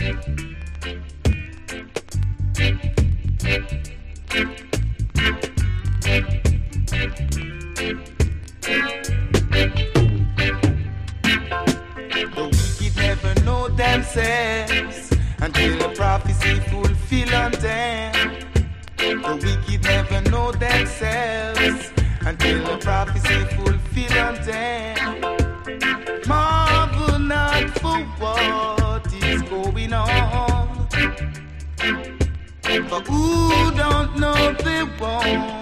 wicked never know themselves until the prophecy fulfill on them. The wicked never know themselves until the prophecy fulfill on them. Marvel not for what is going on, for who don't know the one